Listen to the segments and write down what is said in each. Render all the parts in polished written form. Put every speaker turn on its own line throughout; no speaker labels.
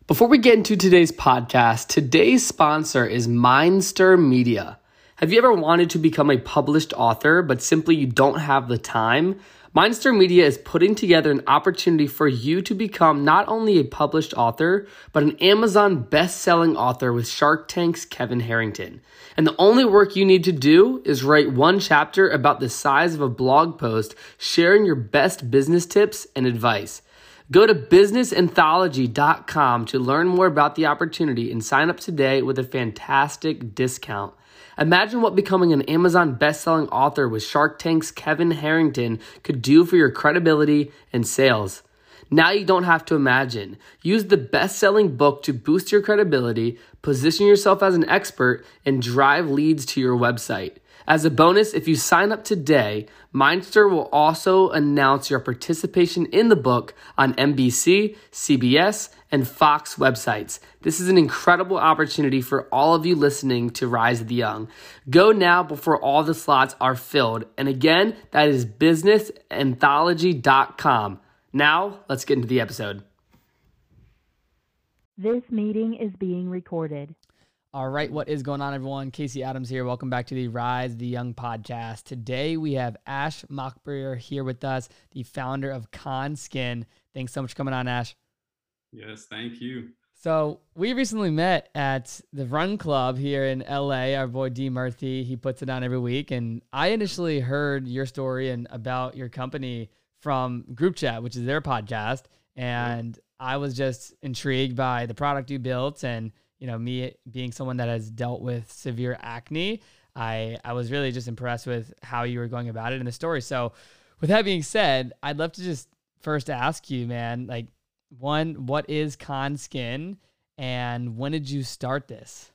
Before we get into today's podcast, today's sponsor is Mindster Media. Have you ever wanted to become a published author, but simply you don't have the time? Mindster Media is putting together an opportunity for you to become not only a published author, but an Amazon best-selling author with Shark Tank's Kevin Harrington. And the only work you need to do is write one chapter about the size of a blog post, sharing your best business tips and advice. Go to businessanthology.com to learn more about the opportunity and sign up today with a fantastic discount. Imagine what becoming an Amazon bestselling author with Shark Tank's Kevin Harrington could do for your credibility and sales. Now you don't have to imagine. Use the best-selling book to boost your credibility, position yourself as an expert, and drive leads to your website. As a bonus, if you sign up today, Mindster will also announce your participation in the book on NBC, CBS, and Fox websites. This is an incredible opportunity for all of you listening to Rise of the Young. Go now before all the slots are filled. And again, that is businessanthology.com. Now, let's get into the episode.
This meeting is being recorded.
All right, what is going on, everyone? Casey Adams here. Welcome back to the Rise the Young podcast. Today, we have Ash Mockberger here with us, the founder of Conskin. Thanks so much for coming on, Ash.
Yes, thank you.
So we recently met at the Run Club here in LA. Our boy D Murthy, he puts it on every week. And I initially heard your story and about your company from Group Chat, which is their podcast. And I was just intrigued by the product you built, and me being someone that has dealt with severe acne, I was really just impressed with how you were going about it in the story. So with that being said, I'd love to just first ask you, man, like, one, what is Conskin, and when did you start this?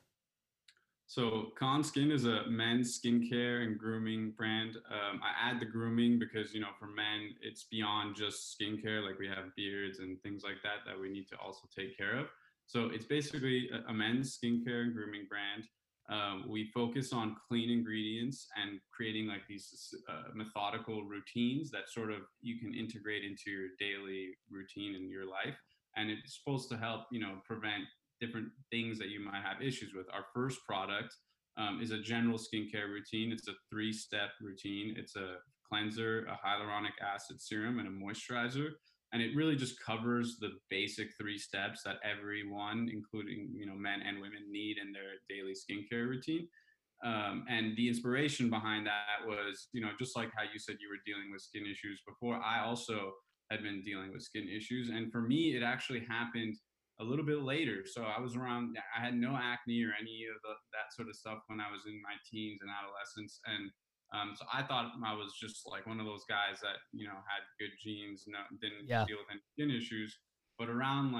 So Conskin is a men's skincare and grooming brand. I add the grooming because, for men, it's beyond just skincare. Like, we have beards and things like that we need to also take care of. So it's basically a men's skincare and grooming brand. We focus on clean ingredients and creating like these methodical routines that sort of you can integrate into your daily routine in your life. And it's supposed to help, prevent different things that you might have issues with. Our first product is a general skincare routine. It's a 3-step routine. It's a cleanser, a hyaluronic acid serum, and a moisturizer. And it really just covers the basic 3 steps that everyone, including men and women, need in their daily skincare routine. And the inspiration behind that was, just like how you said you were dealing with skin issues before, I also had been dealing with skin issues. And for me, it actually happened a little bit later. So I had no acne or any of that sort of stuff when I was in my teens and adolescence. And so I thought I was just like one of those guys that, had good genes, didn't deal with any skin issues. But around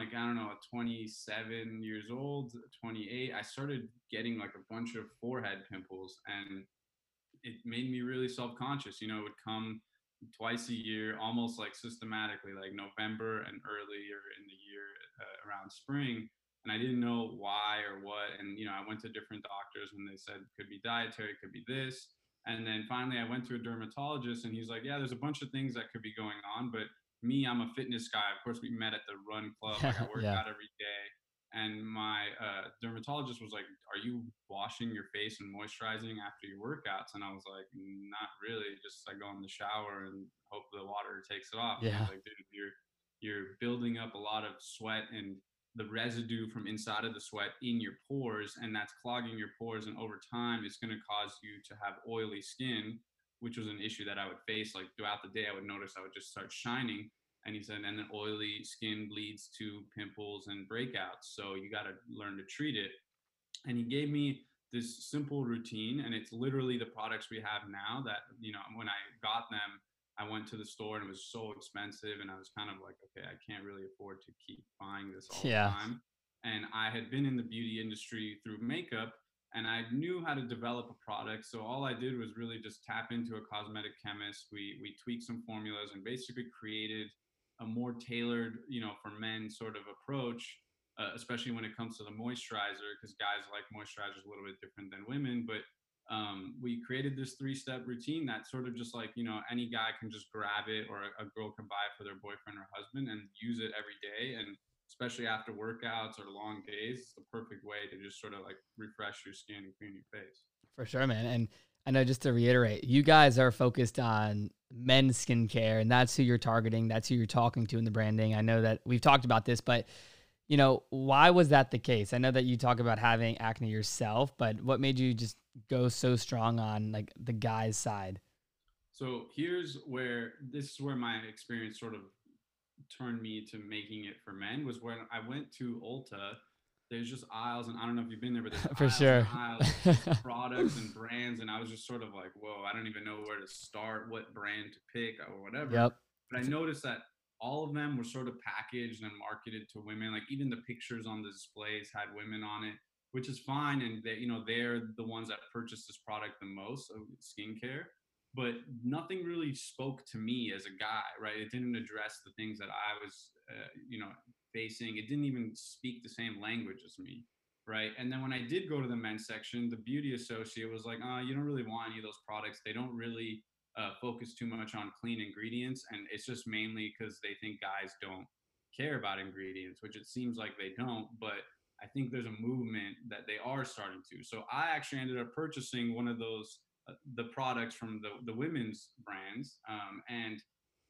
27 years old, 28, I started getting like a bunch of forehead pimples, and it made me really self-conscious. It would come twice a year, almost like systematically, like November and earlier in the year around spring. And I didn't know why or what. And, I went to different doctors and they said, could be dietary, could be this. And then finally I went to a dermatologist and he's like, yeah, there's a bunch of things that could be going on. But me, I'm a fitness guy. Of course, we met at the Run Club. Like, I work out every day. And my dermatologist was like, are you washing your face and moisturizing after your workouts? And I was like, not really. Just I go in the shower and hope the water takes it off.
Yeah.
And like, dude, you're building up a lot of sweat and the residue from inside of the sweat in your pores, and that's clogging your pores. And over time, it's going to cause you to have oily skin, which was an issue that I would face. Like, throughout the day, I would notice I would just start shining. And he said, and then oily skin leads to pimples and breakouts. So you got to learn to treat it. And he gave me this simple routine, and it's literally the products we have now that, when I got them, I went to the store and it was so expensive. And I was kind of like, okay, I can't really afford to keep buying this all the time. And I had been in the beauty industry through makeup, and I knew how to develop a product. So all I did was really just tap into a cosmetic chemist. We tweaked some formulas and basically created a more tailored, for men sort of approach, especially when it comes to the moisturizer, because guys like moisturizers a little bit different than women. But we created this 3-step routine that sort of just like, any guy can just grab it, or a girl can buy it for their boyfriend or husband and use it every day. And especially after workouts or long days. It's the perfect way to just sort of like refresh your skin and clean your face.
For sure, man. And I know, just to reiterate, you guys are focused on men's skincare, and that's who you're targeting. That's who you're talking to in the branding. I know that we've talked about this, but why was that the case? I know that you talk about having acne yourself, but what made you just go so strong on like the guy's side?
So this is where my experience sort of turned me to making it for men was when I went to Ulta. There's just aisles, and I don't know if you've been there, but there's
For
aisles and
sure.
aisles of products and brands, and I was just sort of like, whoa, I don't even know where to start, what brand to pick or whatever.
Yep.
But I noticed that all of them were sort of packaged and marketed to women. Like even the pictures on the displays had women on it, which is fine, and they're the ones that purchase this product the most of skincare. But nothing really spoke to me as a guy, right? It didn't address the things that I was, facing. It didn't even speak the same language as me, right? And then when I did go to the men's section, the beauty associate was like, "Oh, you don't really want any of those products. They don't really focus too much on clean ingredients, and it's just mainly because they think guys don't care about ingredients, which it seems like they don't. But I think there's a movement that they are starting to. So I actually ended up purchasing one of those the products from the women's brands, and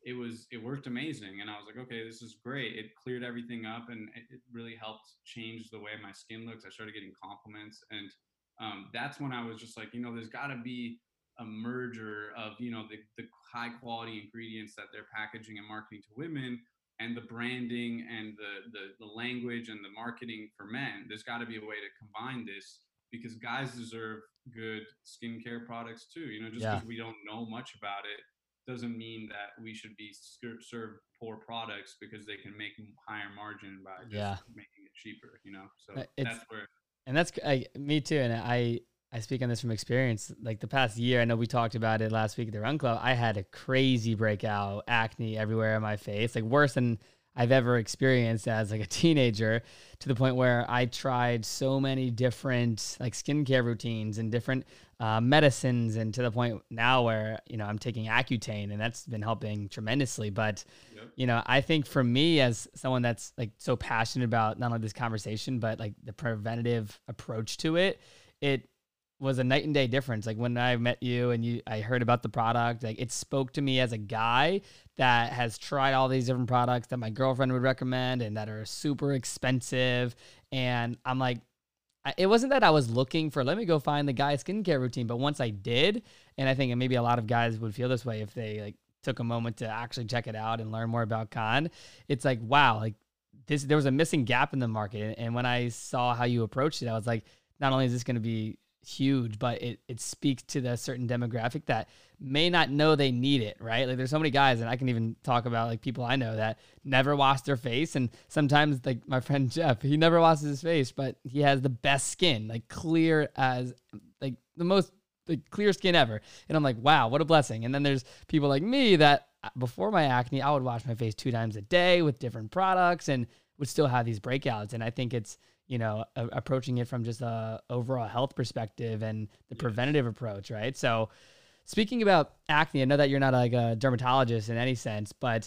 it worked amazing. And I was like, okay, this is great. It cleared everything up, and it really helped change the way my skin looks. I started getting compliments, and that's when I was just like, there's got to be a merger of the high quality ingredients that they're packaging and marketing to women, and the branding and the language and the marketing for men. There's got to be a way to combine this, because guys deserve good skincare products too. Just
Yeah.
because we don't know much about it doesn't mean that we should be served poor products because they can make higher margin by just
Yeah.
making it cheaper. So
It's
that's where.
And that's me too. And I speak on this from experience. Like the past year, I know we talked about it last week at the Run Club. I had a crazy breakout, acne everywhere on my face, like worse than I've ever experienced as like a teenager, to the point where I tried so many different like skincare routines and different medicines, and to the point now where I'm taking Accutane, and that's been helping tremendously. But
Yep.
I think for me, as someone that's like so passionate about not only this conversation, but like the preventative approach to it, it was a night and day difference. Like when I met you and I heard about the product, like it spoke to me as a guy that has tried all these different products that my girlfriend would recommend and that are super expensive. And I'm like, it wasn't that I was looking for, let me go find the guy skincare routine. But once I did, and I think maybe a lot of guys would feel this way if they like took a moment to actually check it out and learn more about Khan, it's like, wow, like there was a missing gap in the market. And when I saw how you approached it, I was like, not only is this going to be huge, but it speaks to the certain demographic that may not know they need it, right? Like there's so many guys, and I can even talk about like people I know that never wash their face. And sometimes like my friend Jeff, he never washes his face, but he has the best skin, like clear as like the most like clear skin ever. And I'm like, wow, what a blessing. And then there's people like me that before my acne, I would wash my face 2 times a day with different products and would still have these breakouts. And I think it's, approaching it from just a overall health perspective and the preventative approach, right? So speaking about acne, I know that you're not like a dermatologist in any sense, but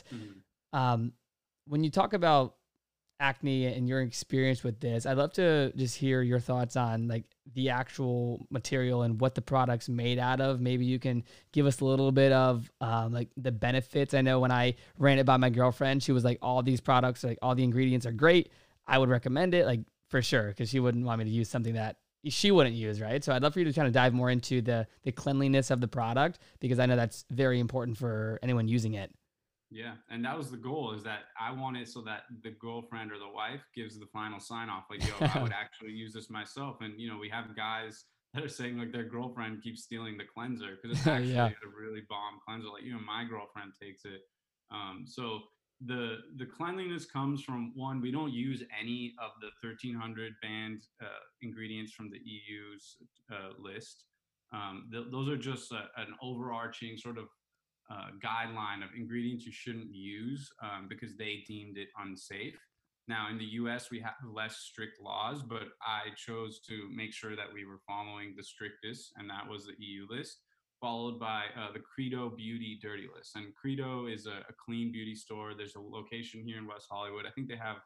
when you talk about acne and your experience with this, I'd love to just hear your thoughts on like the actual material and what the product's made out of. Maybe you can give us a little bit of like the benefits. I know when I ran it by my girlfriend, she was like, all these products, like all the ingredients are great. I would recommend it, like for sure, because she wouldn't want me to use something that she wouldn't use, right? So I'd love for you to kind of dive more into the cleanliness of the product, because I know that's very important for anyone using it.
Yeah, and that was the goal, is that I want it so that the girlfriend or the wife gives the final sign off, like, yo, I would actually use this myself. And we have guys that are saying like their girlfriend keeps stealing the cleanser because it's actually
Yeah.
a really bomb cleanser. Like even my girlfriend takes it. So the cleanliness comes from, one, we don't use any of the 1300 banned ingredients from the EU's list. Those are just an overarching sort of guideline of ingredients you shouldn't use because they deemed it unsafe. Now, in the US, we have less strict laws, but I chose to make sure that we were following the strictest, and that was the EU list, followed by the Credo Beauty Dirty List. And Credo is a clean beauty store. There's a location here in West Hollywood. I think they have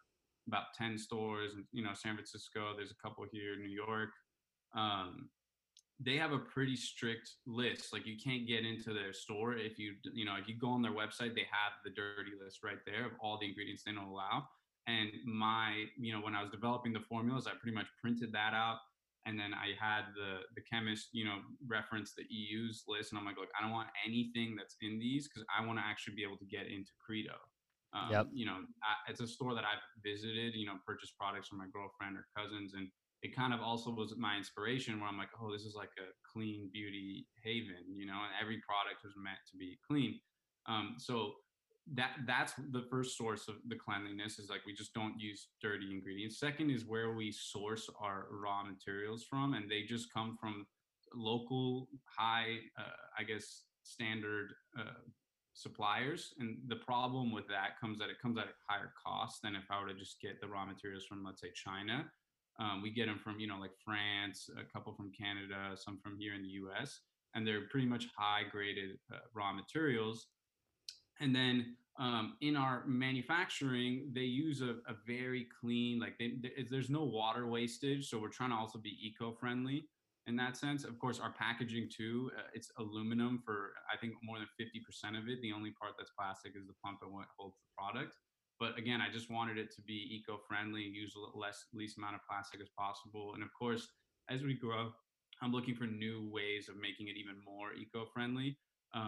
about 10 stores in, San Francisco. There's a couple here in New York. Um, they have a pretty strict list. Like, you can't get into their store if if you go on their website, they have the dirty list right there of all the ingredients they don't allow. And when I was developing the formulas, I pretty much printed that out. And then I had the chemist, reference the EU's list. And I'm like, look, I don't want anything that's in these because I want to actually be able to get into Credo.
Yep.
It's a store that I've visited, purchased products from my girlfriend or cousins. And it kind of also was my inspiration where I'm like, oh, this is like a clean beauty haven, and every product was meant to be clean. So that's the first source of the cleanliness, is like we just don't use dirty ingredients. Second is where we source our raw materials from, and they just come from local high, I guess, standard suppliers. And the problem with that comes that it comes at a higher cost than if I were to just get the raw materials from, let's say, China. We get them from, like France, a couple from Canada, some from here in the US, and they're pretty much high graded raw materials. And then in our manufacturing, they use a very clean, like there's no water wastage. So we're trying to also be eco-friendly in that sense. Of course, our packaging too, it's aluminum for, I think, more than 50% of it. The only part that's plastic is the pump and what holds the product. But again, I just wanted it to be eco-friendly, use least amount of plastic as possible. And of course, as we grow, I'm looking for new ways of making it even more eco-friendly.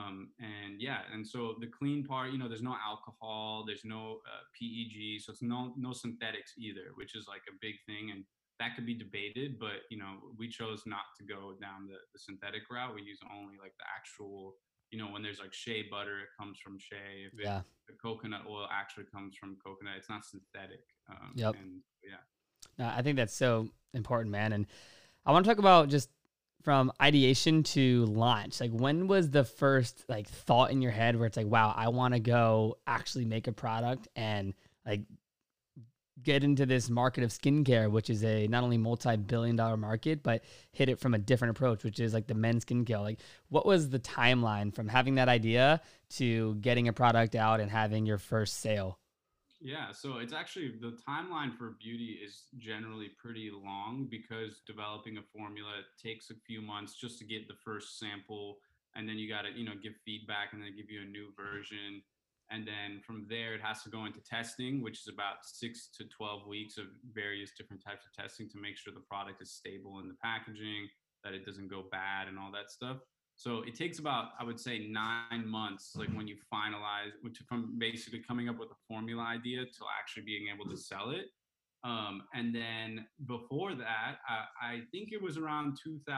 And so the clean part, there's no alcohol, there's no PEG, so it's no synthetics either, which is like a big thing. And that could be debated, but we chose not to go down the synthetic route. We use only like the actual, when there's like shea butter, it comes from shea. If
Yeah.
the coconut oil actually comes from coconut, it's not synthetic.
Yep.
And yeah.
I think that's so important, man. And I want to talk about just from ideation to launch. Like, when was the first like thought in your head where it's like, wow, I want to go actually make a product and like get into this market of skincare, which is a not only multi-billion-dollar market, but hit it from a different approach, which is like the men's skincare. Like, what was the timeline from having that idea to getting a product out and having your first sale?
Yeah, so it's actually, the timeline for beauty is generally pretty long because developing a formula takes a few months just to get the first sample, and then you got to, give feedback and then give you a new version. And then from there, it has to go into testing, which is about 6 to 12 weeks of various different types of testing to make sure the product is stable in the packaging, that it doesn't go bad and all that stuff. So it takes about, I would say, 9 months, like when you finalize, from basically coming up with a formula idea to actually being able to sell it. And then before that, I think it was around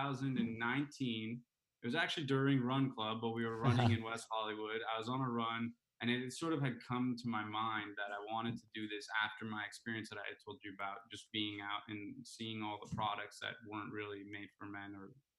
2019. It was actually during Run Club, but we were running in West Hollywood. I was on a run, and it sort of had come to my mind that I wanted to do this after my experience that I had told you about, just being out and seeing all the products that weren't really made for men.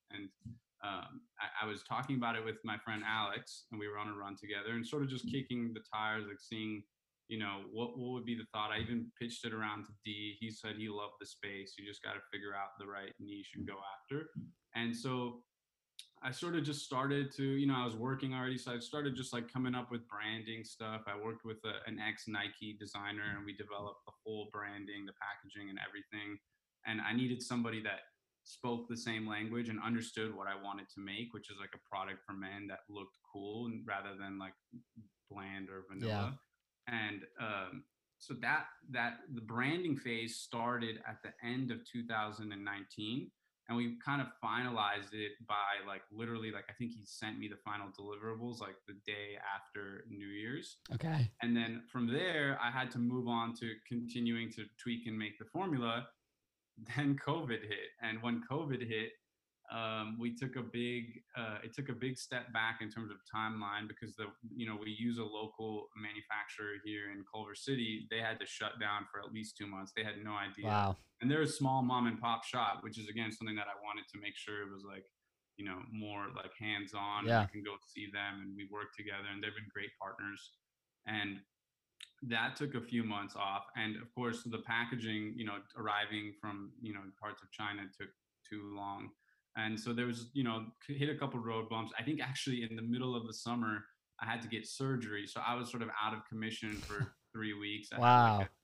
I was talking about it with my friend Alex, and we were on a run together and sort of just kicking the tires, like seeing, what would be the thought. I even pitched it around to D. He said he loved the space. You just got to figure out the right niche and go after. And so I sort of just started to, I was working already. So I started just like coming up with branding stuff. I worked with an ex Nike designer, and we developed the whole branding, the packaging and everything. And I needed somebody that spoke the same language and understood what I wanted to make, which is like a product for men that looked cool rather than like bland or vanilla.
Yeah.
And so that the branding phase started at the end of 2019, and we kind of finalized it by like literally, like, I think he sent me the final deliverables like the day after New Year's.
Okay.
And then from there, I had to move on to continuing to tweak and make the formula. Then COVID hit, and when COVID hit, we took a big it took a big step back in terms of timeline, because we use a local manufacturer here in Culver City. They had to shut down for at least 2 months. They had no idea.
Wow.
And they're a small mom and pop shop, which is again something that I wanted to make sure it was like, more like hands-on.
Yeah.
And I can go see them and we work together, and they've been great partners. And that took a few months off. And of course, the packaging, arriving from, parts of China took too long. And so there was, hit a couple road bumps. I think actually in the middle of the summer, I had to get surgery. So I was sort of out of commission for 3 weeks. I had
Wow.
like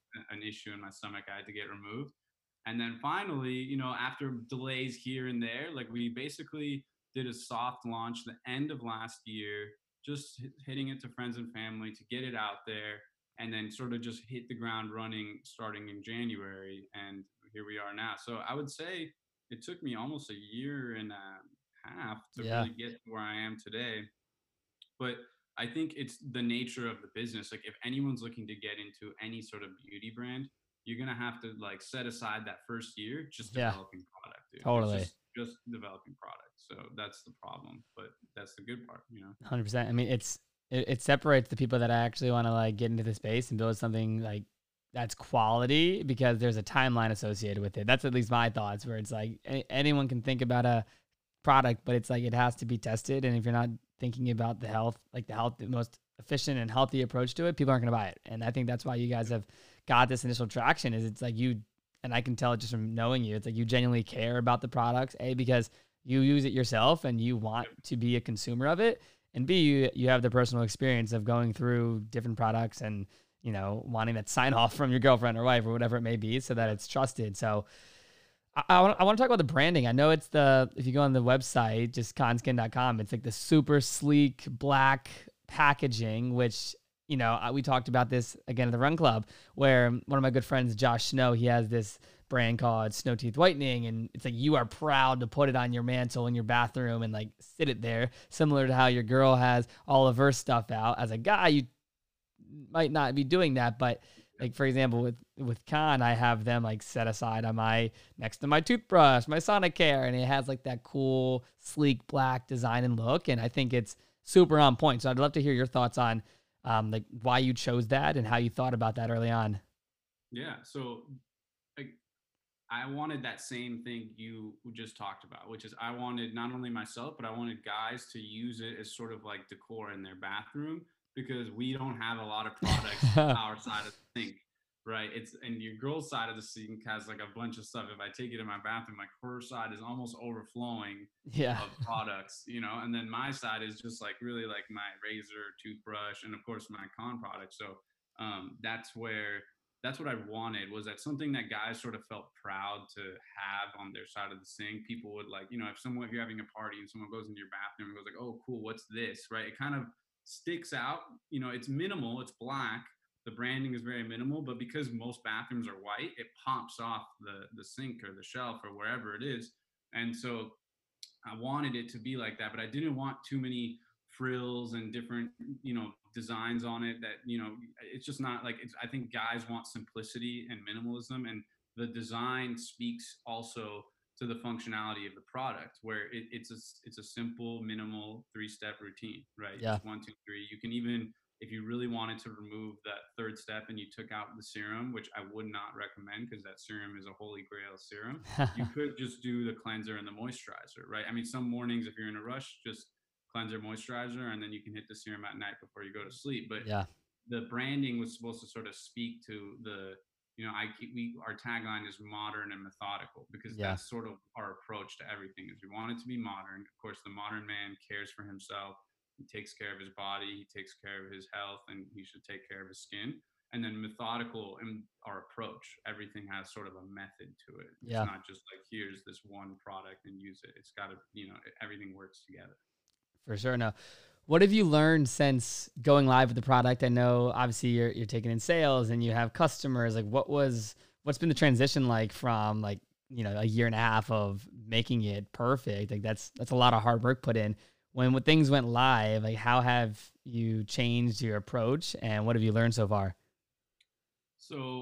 an issue in my stomach I had to get removed. And then finally, after delays here and there, like we basically did a soft launch the end of last year, just hitting it to friends and family to get it out there, and then sort of just hit the ground running starting in January. And here we are now. So I would say it took me almost a year and a half to
Yeah.
really get to where I am today. But I think it's the nature of the business. Like if anyone's looking to get into any sort of beauty brand, you're gonna have to like set aside that first year just
Yeah.
developing product, dude. It's
Totally.
just developing product. So that's the problem, but that's the good part.
100%. I mean, it separates the people that actually want to like get into the space and build something like that's quality because there's a timeline associated with it. That's at least my thoughts where it's like anyone can think about a product, but it's like it has to be tested. And if you're not thinking about the most efficient and healthy approach to it, people aren't going to buy it. And I think that's why you guys have got this initial traction is it's like you, and I can tell it just from knowing you, it's like you genuinely care about the products, A, because you use it yourself and you want to be a consumer of it. And B, you have the personal experience of going through different products and, wanting that sign off from your girlfriend or wife or whatever it may be so that it's trusted. So I want to talk about the branding. I know if you go on the website, just conskin.com, it's like the super sleek black packaging, which, we talked about this again at the Run Club, where one of my good friends, Josh Snow, he has this brand called Snow Teeth Whitening. And it's like, you are proud to put it on your mantle in your bathroom and like sit it there, similar to how your girl has all of her stuff out. As a guy, you might not be doing that, but like, for example, with Con, I have them like set aside on next to my toothbrush, my Sonicare, and it has like that cool, sleek black design and look. And I think it's super on point. So I'd love to hear your thoughts on like why you chose that and how you thought about that early on.
Yeah. So like, I wanted that same thing you just talked about, which is I wanted not only myself, but I wanted guys to use it as sort of like decor in their bathroom because we don't have a lot of products on our side of the sink, right? And your girl's side of the sink has like a bunch of stuff. If I take it in my bathroom, like her side is almost overflowing
Yeah.
of products, and then my side is just like really like my razor, toothbrush, and of course my Con product. So that's what I wanted was that something that guys sort of felt proud to have on their side of the sink. People would like, if you're having a party and someone goes into your bathroom and goes like, oh, cool, what's this? Right. It kind of sticks out, it's minimal, it's black. The branding is very minimal, but because most bathrooms are white, it pops off the sink or the shelf or wherever it is. And so I wanted it to be like that, but I didn't want too many frills and different, designs on it that, it's just not like I think guys want simplicity and minimalism, and the design speaks also to the functionality of the product where it's a simple, minimal 3-step routine, right?
Yeah.
Just 1, 2, 3. You can even, if you really wanted to remove that third step and you took out the serum, which I would not recommend because that serum is a holy grail serum, you could just do the cleanser and the moisturizer, right? I mean, some mornings, if you're in a rush, just cleanser, moisturizer, and then you can hit the serum at night before you go to sleep. But
Yeah.
the branding was supposed to sort of speak to our tagline is modern and methodical because that's sort of our approach to everything is we want it to be modern. Of course, the modern man cares for himself. He takes care of his body, he takes care of his health, and he should take care of his skin. And then methodical in our approach. Everything has sort of a method to it. It's not just like, here's this one product and use it. It's got to, everything works together.
For sure. No. What have you learned since going live with the product? I know obviously you're taking in sales and you have customers. Like what's been the transition like from like, a year and a half of making it perfect? Like that's a lot of hard work put in. When things went live, like how have you changed your approach and what have you learned so far?
So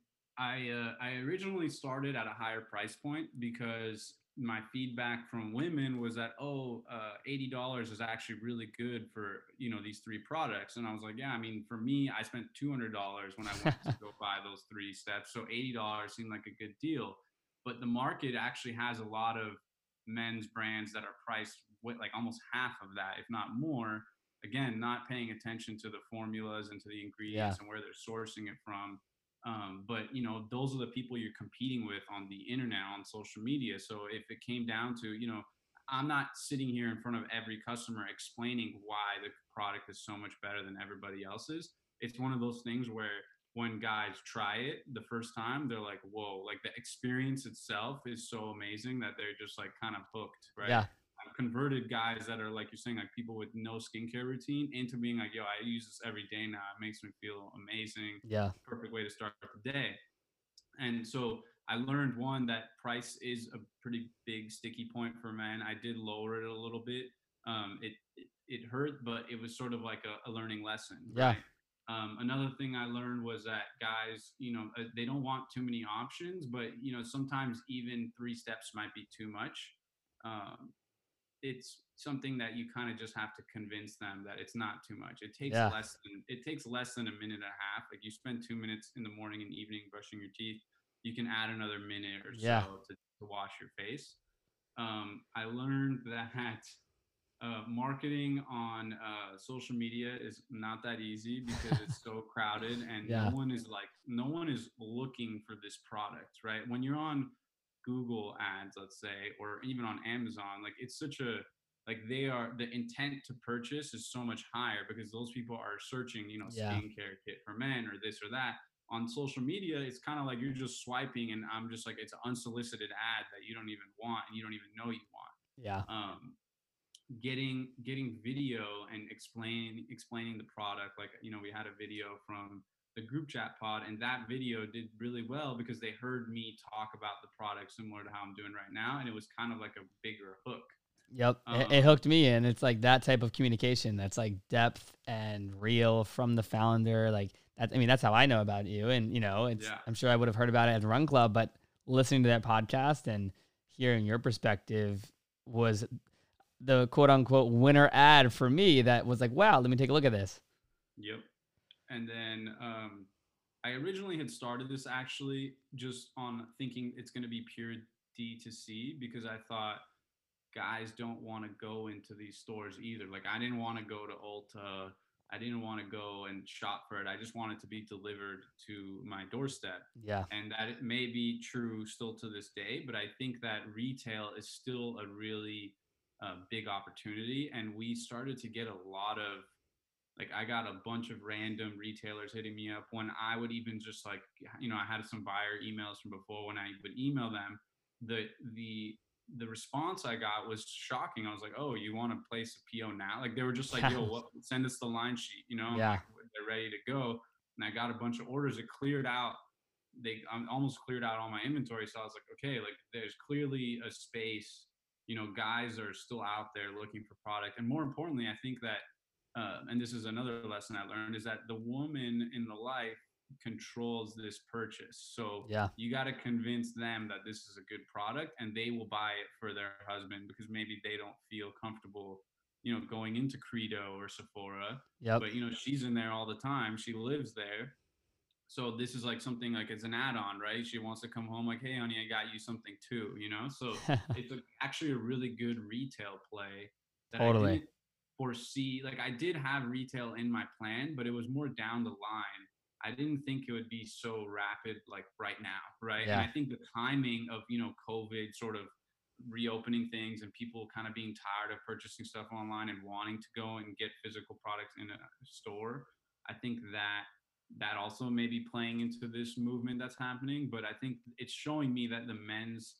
I originally started at a higher price point because my feedback from women was that $80 is actually really good for these 3 products, and I was like, yeah, I mean, for me, I spent $200 when I went to go buy those 3 steps, so $80 seemed like a good deal. But the market actually has a lot of men's brands that are priced with like almost half of that, if not more. Again, not paying attention to the formulas and to the ingredients and where they're sourcing it from. But those are the people you're competing with on the internet, on social media. So if it came down to, I'm not sitting here in front of every customer explaining why the product is so much better than everybody else's. It's one of those things where when guys try it the first time, they're like, whoa, like the experience itself is so amazing that they're just like kind of hooked, right?
Yeah.
I've converted guys that are like you're saying, like people with no skincare routine into being like, yo, I use this every day now. It makes me feel amazing.
Yeah.
Perfect way to start the day. And so I learned one that price is a pretty big sticky point for men. I did lower it a little bit. It hurt, but it was sort of like a learning lesson,
Yeah.
right? Another thing I learned was that guys, they don't want too many options, but sometimes even 3 steps might be too much. It's something that you kind of just have to convince them that it's not too much. It takes
Yeah.
less than a minute and a half. Like you spend 2 minutes in the morning and evening brushing your teeth, you can add another minute or
Yeah.
so to wash your face. I learned that marketing on social media is not that easy because it's so crowded, and
Yeah.
no one is looking for this product, right? When you're on Google ads, let's say, or even on Amazon, like it's such a like the intent to purchase is so much higher because those people are searching,
Yeah.
skincare kit for men or this or that. On social media, it's kind of like you're just swiping, and I'm just like it's an unsolicited ad that you don't even want and you don't even know you want.
Yeah.
Getting video and explaining the product, like we had a video from the group chat pod, and that video did really well because they heard me talk about the product similar to how I'm doing right now, and it was kind of like a bigger hook.
Yep. It hooked me in. It's like that type of communication that's like depth and real from the founder. Like that, I mean, that's how I know about you. And, I'm sure I would have heard about it at Run Club, but listening to that podcast and hearing your perspective was the quote unquote winner ad for me that was like, wow, let me take a look at this.
Yep. And then I originally had started this actually just on thinking it's going to be pure D2C because I thought guys don't want to go into these stores either. Like I didn't want to go to Ulta. I didn't want to go and shop for it. I just wanted to be delivered to my doorstep.
Yeah.
And that it may be true still to this day, but I think that retail is still a really big opportunity. And we started to get a lot of, like, I got a bunch of random retailers hitting me up when I would even just like, I had some buyer emails from before. When I would email them, the response I got was shocking. I was like, oh, you want to place a PO now? Like they were just like, yo, send us the line sheet,
Yeah.
Like, they're ready to go. And I got a bunch of orders. It cleared out. I almost cleared out all my inventory. So I was like, okay, like there's clearly a space, guys are still out there looking for product. And more importantly, I think that, and this is another lesson I learned, is that the woman in the life controls this purchase. So
Yeah.
you got to convince them that this is a good product and they will buy it for their husband because maybe they don't feel comfortable, going into Credo or Sephora.
Yep.
But, she's in there all the time. She lives there. So this is like something like it's an add-on, right? She wants to come home like, hey, honey, I got you something too, So it's actually a really good retail play that
Totally.
I didn't foresee. Like I did have retail in my plan, but it was more down the line. I didn't think it would be so rapid like right now, right?
Yeah.
And I think the timing of, COVID sort of reopening things and people kind of being tired of purchasing stuff online and wanting to go and get physical products in a store, I think that also may be playing into this movement that's happening. But I think it's showing me that the men's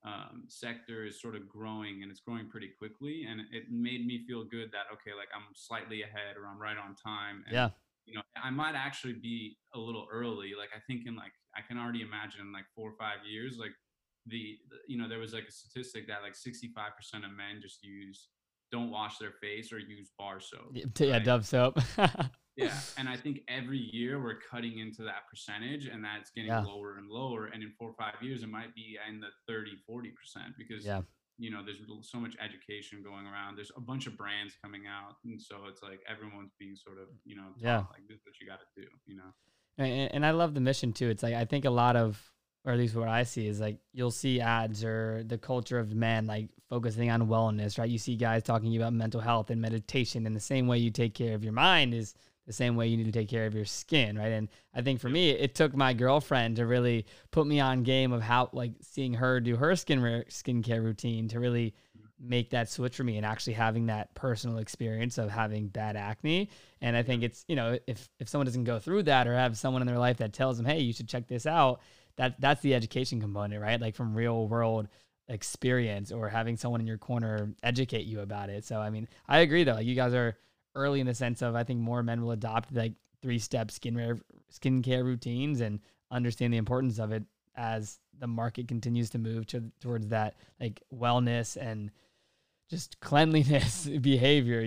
sector is sort of growing, and it's growing pretty quickly. And it made me feel good that, okay, like I'm slightly ahead or I'm right on time. And,
Yeah.
I might actually be a little early. Like I think I can already imagine in like 4 or 5 years, like there was like a statistic that like 65% of men just don't wash their face or use bar soap.
Yeah.
Right?
Dove soap.
Yeah. And I think every year we're cutting into that percentage, and that's getting lower and lower. And in 4 or 5 years, it might be in the 30-40% because, there's so much education going around. There's a bunch of brands coming out. And so it's like everyone's being sort of, taught, like this is what you got to do,
And I love the mission too. It's like, I think a lot of, or at least what I see is like, you'll see ads or the culture of men, like focusing on wellness, right? You see guys talking about mental health and meditation, in the same way you take care of your mind is the same way you need to take care of your skin, right? And I think for me, it took my girlfriend to really put me on game of how, like, seeing her do her skincare routine to really make that switch for me and actually having that personal experience of having bad acne. And I think it's, if someone doesn't go through that or have someone in their life that tells them, hey, you should check this out, that's the education component, right? Like from real world experience or having someone in your corner educate you about it. So, I mean, I agree though. Like you guys are early in the sense of, I think more men will adopt like 3-step skincare routines and understand the importance of it as the market continues to move towards that like wellness and just cleanliness behavior,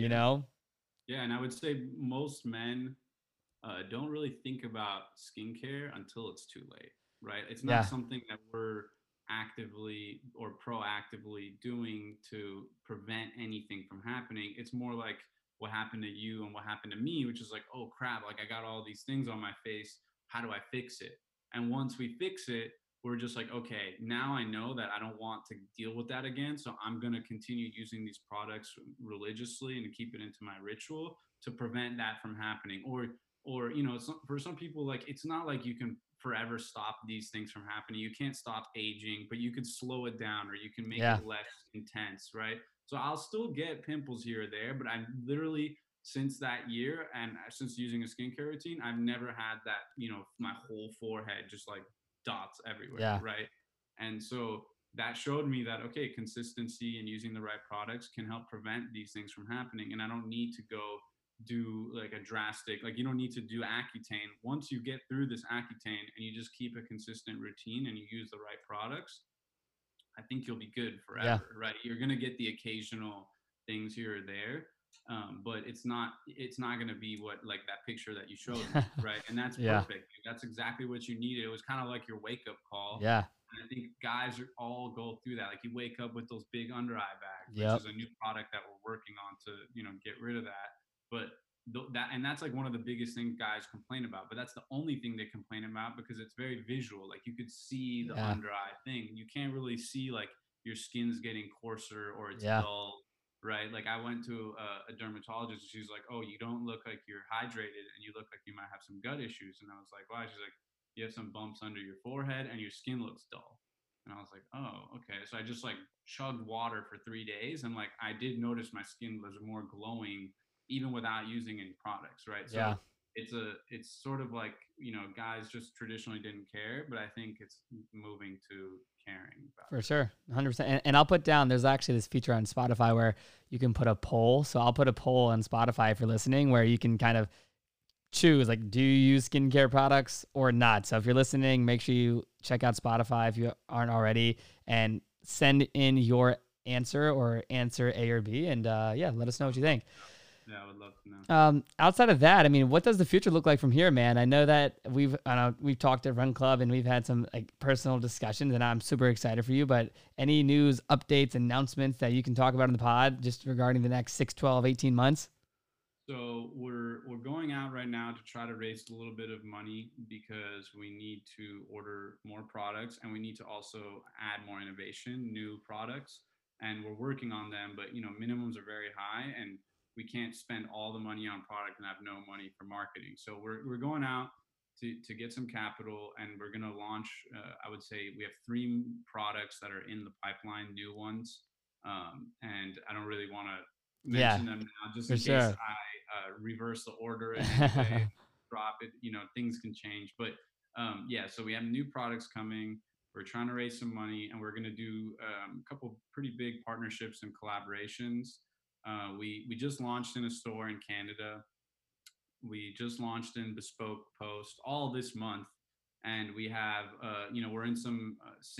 Yeah, and I would say most men don't really think about skincare until it's too late, right? It's not
Yeah.
something that we're actively or proactively doing to prevent anything from happening. It's more like what happened to you and what happened to me, which is like, oh crap, like I got all these things on my face. How do I fix it? And once we fix it, we're just like, okay, now I know that I don't want to deal with that again. So I'm going to continue using these products religiously and keep it into my ritual to prevent that from happening. Or for some people, like it's not like you can forever stop these things from happening. You can't stop aging, but you can slow it down or you can make
Yeah.
it less intense, right? So I'll still get pimples here or there, but I literally, since that year and since using a skincare routine, I've never had that, my whole forehead just like dots everywhere,
Yeah.
right? And so that showed me that, okay, consistency and using the right products can help prevent these things from happening. And I don't need to go do like a drastic, like you don't need to do Accutane. Once you get through this Accutane and you just keep a consistent routine and you use the right products, I think you'll be good
Yeah.
forever, right? You're gonna get the occasional things here or there, but it's not gonna be what like that picture that you showed me, right? And that's
Yeah.
perfect. That's exactly what you needed. It was kind of like your wake up call.
Yeah.
And I think guys all go through that. Like you wake up with those big under eye bags, which
Yep.
is a new product that we're working on to get rid of that. But that's like one of the biggest things guys complain about, but that's the only thing they complain about because it's very visual. Like you could see the
Yeah.
under eye thing. You can't really see like your skin's getting coarser or it's
Yeah.
dull, right? Like I went to a dermatologist and she's like, oh, you don't look like you're hydrated and you look like you might have some gut issues. And I was like, why? She's like, you have some bumps under your forehead and your skin looks dull. And I was like, oh, okay. So I just like chugged water for 3 days and like I did notice my skin was more glowing even without using any products, right? So
Yeah.
it's sort of like, guys just traditionally didn't care, but I think it's moving to caring about
For
it.
sure. 100%. And I'll put down, there's actually this feature on Spotify where you can put a poll. So I'll put a poll on Spotify if you're listening where you can kind of choose like, do you use skincare products or not? So if you're listening, make sure you check out Spotify if you aren't already and send in your answer or answer A or B. And let us know what you think.
Yeah, I would love to know.
Outside of that, I mean, what does the future look like from here, man? I know that we've talked at Run Club and we've had some like personal discussions, and I'm super excited for you. But any news, updates, announcements that you can talk about in the pod just regarding the next 6, 12, 18 months?
So we're going out right now to try to raise a little bit of money because we need to order more products and we need to also add more innovation, new products, and we're working on them. But minimums are very high, and we can't spend all the money on product and have no money for marketing. So we're going out to get some capital, and we're going to launch. I would say we have 3 products that are in the pipeline, new ones, and I don't really want to mention them now, just in case I reverse the order in any way, drop it. Things can change, but so we have new products coming. We're trying to raise some money, and we're going to do a couple pretty big partnerships and collaborations. We just launched in a store in Canada. We just launched in Bespoke Post all this month, and we have we're in some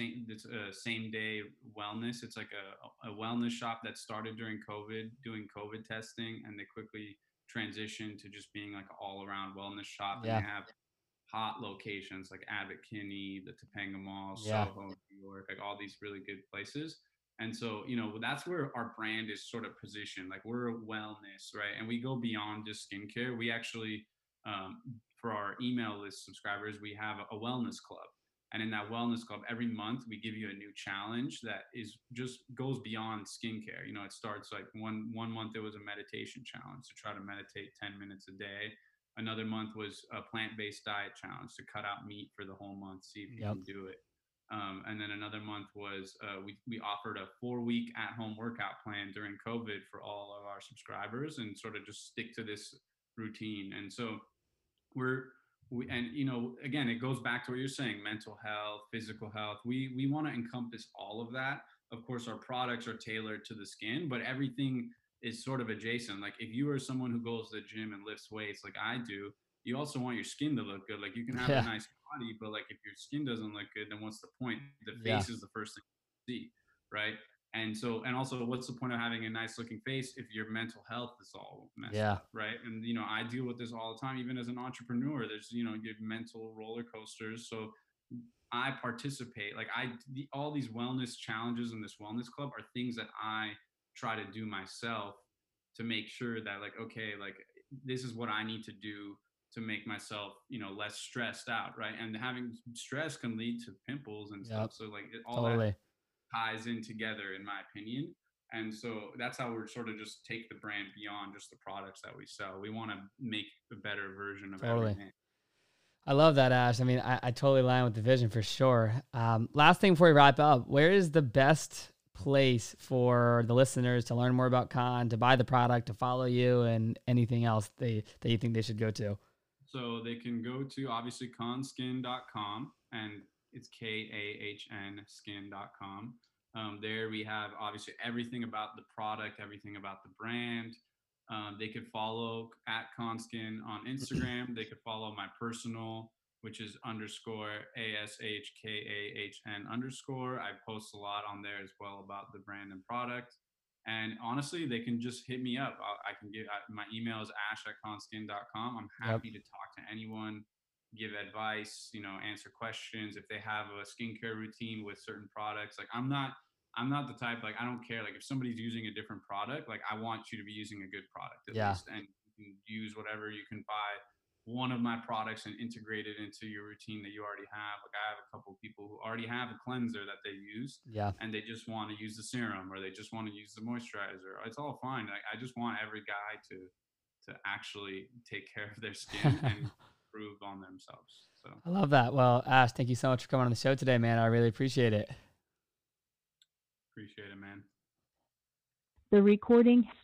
same day wellness. It's like a wellness shop that started during COVID, doing COVID testing, and they quickly transitioned to just being like an all around wellness shop.
Yeah.
And they have hot locations like Abbot Kinney, the Topanga Mall,
Yeah.
Soho, New York, like all these really good places. And so, that's where our brand is sort of positioned. Like we're wellness, right? And we go beyond just skincare. We actually, for our email list subscribers, we have a wellness club. And in that wellness club, every month we give you a new challenge that is just goes beyond skincare. It starts like one month it was a meditation challenge to try to meditate 10 minutes a day. Another month was a plant-based diet challenge to cut out meat for the whole month, see if you can do it. And then another month was we offered a 4-week at-home workout plan during COVID for all of our subscribers, and sort of just stick to this routine. And so and again, it goes back to what you're saying: mental health, physical health. We want to encompass all of that. Of course, our products are tailored to the skin, but everything is sort of adjacent. Like if you are someone who goes to the gym and lifts weights like I do, you also want your skin to look good. Like you can have a nice body, but like if your skin doesn't look good, then what's the point? The face is the first thing you see, right? And also, what's the point of having a nice looking face if your mental health is all messed up, right? And I deal with this all the time, even as an entrepreneur. There's you have mental roller coasters. So I participate. Like all these wellness challenges in this wellness club are things that I try to do myself to make sure that like, okay, like this is what I need to do to make myself, less stressed out, right? And having stress can lead to pimples and stuff. So like that ties in together, in my opinion. And so that's how we're sort of just take the brand beyond just the products that we sell. We want to make a better version of everything.
I love that, Ash. I mean, I totally align with the vision for sure. Last thing before we wrap up, where is the best place for the listeners to learn more about Con, to buy the product, to follow you, and anything else that you think they should go to?
So they can go to obviously kahnskin.com, and it's KAHN skin.com. There we have obviously everything about the product, everything about the brand. They could follow at Kahnskin on Instagram. They could follow my personal, which is _ASHKAHN_. I post a lot on there as well about the brand and product. And honestly, they can just hit me up. I can give my email is ash@kahnskin.com. I'm happy to talk to anyone, give advice, answer questions. If they have a skincare routine with certain products, like I'm not the type, like I don't care. Like if somebody's using a different product, like I want you to be using a good product at least, and you can use whatever. You can buy one of my products and integrate it into your routine that you already have. Like I have a couple of people who already have a cleanser that they use, and they just want to use the serum, or they just want to use the moisturizer. It's all fine. Like I just want every guy to actually take care of their skin and improve on themselves. So
I love that. Well, Ash, thank you so much for coming on the show today, man. I really appreciate it.
Appreciate it, man.
The recording